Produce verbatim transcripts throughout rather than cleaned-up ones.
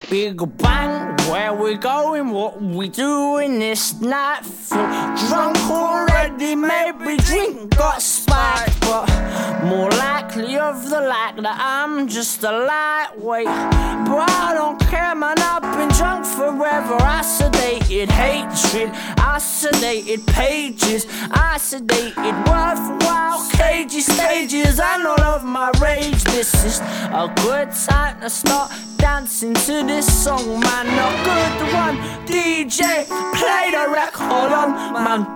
Big bang, where we going, what we doing this night? Feel drunk already, maybe drink got spiked, but more likely of the like that I'm just a lightweight. But I don't care, man, I've been drunk forever. I sedated hatred, I sedated pages, I sedated worthwhile cages, stages, and all of my rage. This is a good time to start dancing to this song, man. A good one, D J, play the record on, man.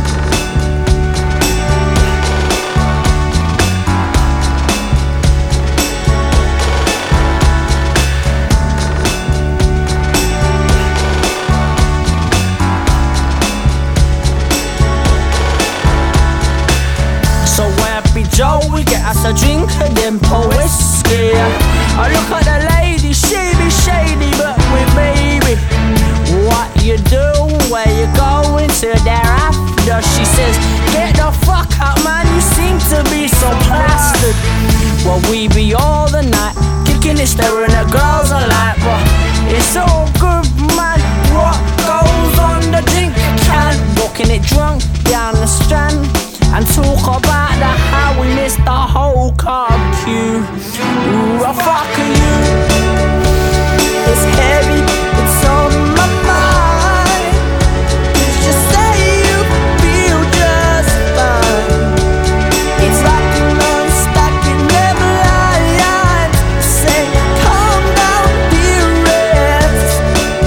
So happy Joe, we get us a drink and then pour whiskey. I look at the lady, she be shady, but with baby, what you do, where you going to thereafter? She says, get the fuck out, man, you seem to be so plastered. Well, we be all the night, kicking it, staring at girls alike, but it's all good, man. What goes on the drink can, walking it drunk down the strand, and talk about the how we missed the whole car queue. Ooh, a fuck you. It's heavy, it's on my mind. Just say you feel just fine. It's like an unstuck, never lies. Say, calm down, dear rest.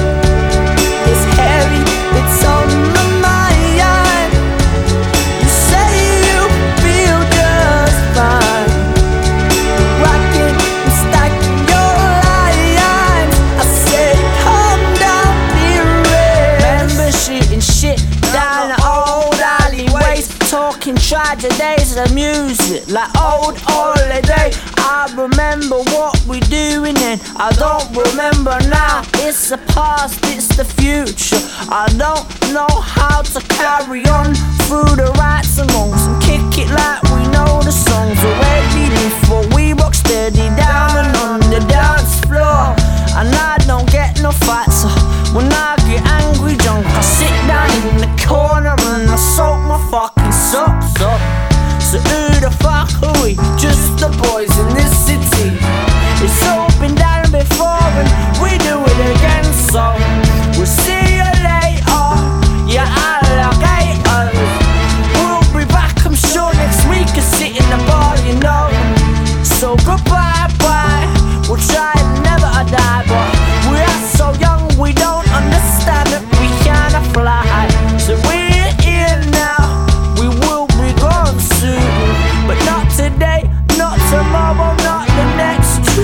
It's heavy, it's on my mind. You say you feel just fine. Rocking and stacking your lines. I say, calm down, dear rest. Remember shooting shit down the old alleyways, talking tragedies of music like old holiday. I remember what we doing then, I don't remember now. It's the past, it's the future. I don't know how to carry on through the rights and wrongs and kick it like we know the songs already before we rock steady down and on the dance floor. And I don't get no fights, so when I get angry drunk I sit down in the corner and I soak my fucking socks up. So who the fuck are we? Just the boys in this city. It's all been done before and we do it again, so we'll see you later, you alligators. We'll be back, I'm sure, next week and sit in the bar, you know. So goodbye, bye. We'll try and never die, but we are so young we don't understand that we cannot fly. So we're here now, we will be gone soon, but not today, not tomorrow, not the next two.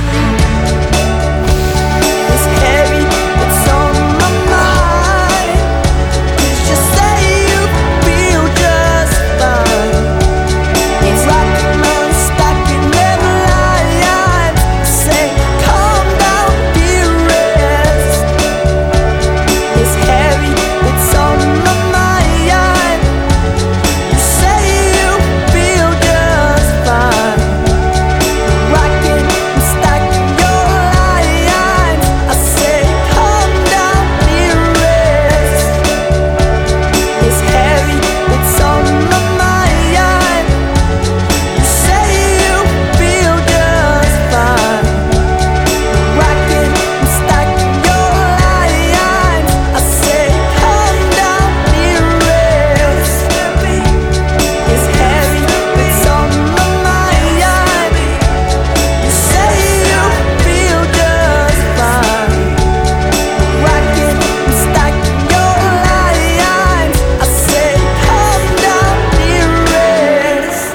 It's heavy, it's on my mind. Just say you feel just fine. It's like an unstuck, never lies. Say, calm down, dear rest. It's heavy, it's on my mind. You say you feel just fine. Rocking and stacking your lines. I say, calm down, dear rest. It's heavy, it's on my mind. You say you feel just fine. Rocking and stacking your lines. I say, calm down, dear rest. It's heavy, it's on my mind. You say you feel just fine. Rocking and stacking your lines. I say, calm down, dear rest.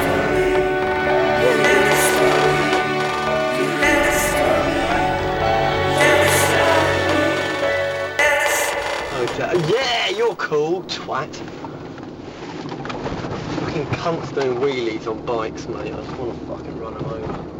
Okay. Yeah, you're cool, twat. Fucking cunts doing wheelies on bikes, mate. I just want to fucking run them over.